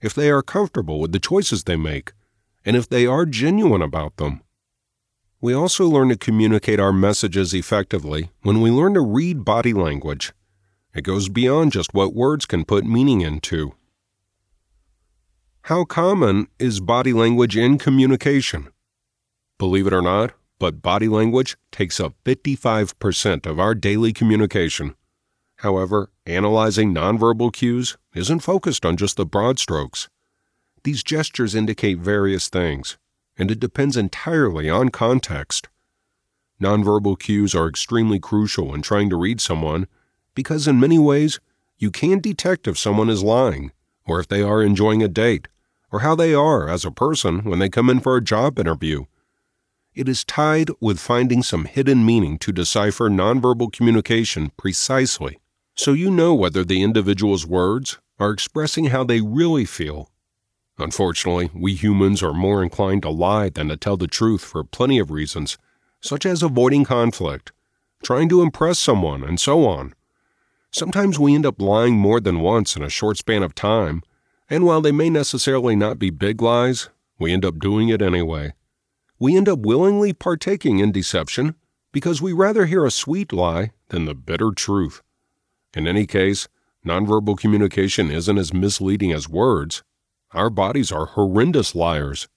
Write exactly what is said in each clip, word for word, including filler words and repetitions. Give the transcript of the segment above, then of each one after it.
if they are comfortable with the choices they make, and if they are genuine about them. We also learn to communicate our messages effectively when we learn to read body language. It goes beyond just what words can put meaning into. How common is body language in communication? Believe it or not, but body language takes up fifty-five percent of our daily communication. However, analyzing nonverbal cues isn't focused on just the broad strokes. These gestures indicate various things, and it depends entirely on context. Nonverbal cues are extremely crucial in trying to read someone because in many ways, you can detect if someone is lying, or if they are enjoying a date, or how they are as a person when they come in for a job interview. It is tied with finding some hidden meaning to decipher nonverbal communication precisely, so you know whether the individual's words are expressing how they really feel. Unfortunately, we humans are more inclined to lie than to tell the truth for plenty of reasons, such as avoiding conflict, trying to impress someone, and so on. Sometimes we end up lying more than once in a short span of time, and while they may necessarily not be big lies, we end up doing it anyway. We end up willingly partaking in deception because we rather hear a sweet lie than the bitter truth. In any case, nonverbal communication isn't as misleading as words. Our bodies are horrendous liars.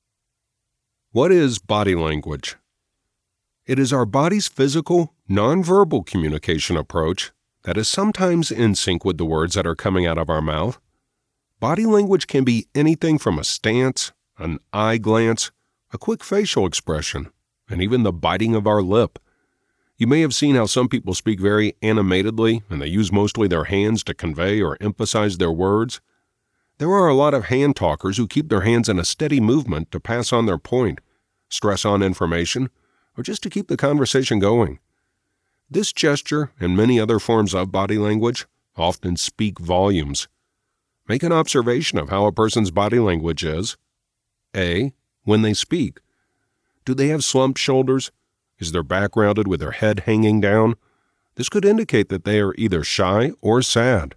What is body language? It is our body's physical, nonverbal communication approach that is sometimes in sync with the words that are coming out of our mouth. Body language can be anything from a stance, an eye glance, a quick facial expression, and even the biting of our lip. You may have seen how some people speak very animatedly and they use mostly their hands to convey or emphasize their words. There are a lot of hand talkers who keep their hands in a steady movement to pass on their point, stress on information, or just to keep the conversation going. This gesture and many other forms of body language often speak volumes. Make an observation of how a person's body language is. A. When they speak. Do they have slumped shoulders? Is their back rounded with their head hanging down? This could indicate that they are either shy or sad.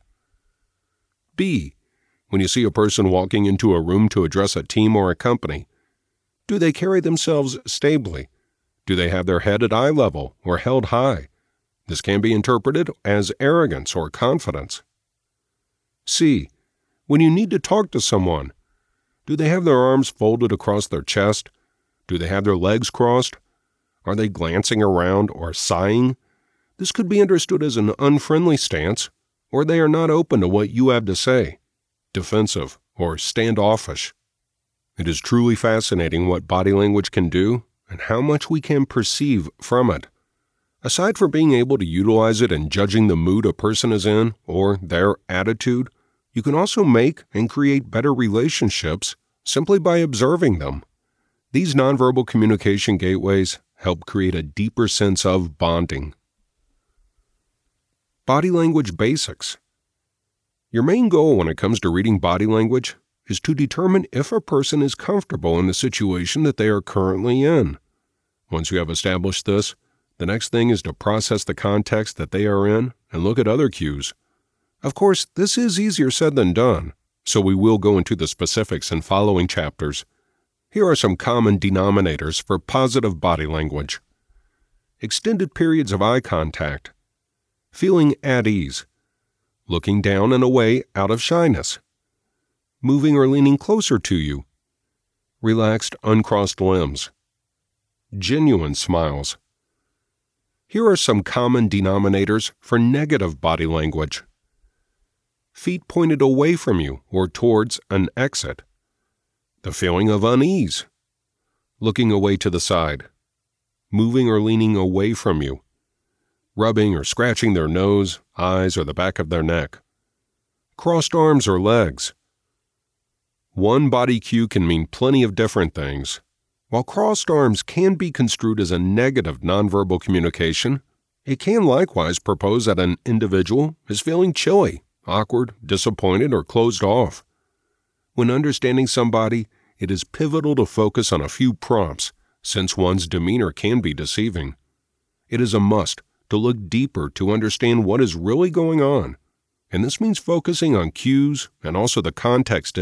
B. When you see a person walking into a room to address a team or a company, do they carry themselves stably? Do they have their head at eye level or held high? This can be interpreted as arrogance or confidence. C. When you need to talk to someone, do they have their arms folded across their chest? Do they have their legs crossed? Are they glancing around or sighing? This could be understood as an unfriendly stance, or they are not open to what you have to say, defensive or standoffish. It is truly fascinating what body language can do and how much we can perceive from it. Aside from being able to utilize it in judging the mood a person is in or their attitude, you can also make and create better relationships simply by observing them. These nonverbal communication gateways help create a deeper sense of bonding. Body language basics. Your main goal when it comes to reading body language is to determine if a person is comfortable in the situation that they are currently in. Once you have established this, the next thing is to process the context that they are in and look at other cues. Of course, this is easier said than done, so we will go into the specifics in following chapters. Here are some common denominators for positive body language. Extended periods of eye contact. Feeling at ease. Looking down and away out of shyness. Moving or leaning closer to you. Relaxed, uncrossed limbs. Genuine smiles. Here are some common denominators for negative body language. Feet pointed away from you or towards an exit. The feeling of unease. Looking away to the side. Moving or leaning away from you. Rubbing or scratching their nose, eyes, or the back of their neck. Crossed arms or legs. One body cue can mean plenty of different things. While crossed arms can be construed as a negative nonverbal communication, it can likewise propose that an individual is feeling chilly, awkward, disappointed, or closed off. When understanding somebody, it is pivotal to focus on a few prompts, since one's demeanor can be deceiving. It is a must to look deeper to understand what is really going on, and this means focusing on cues and also the context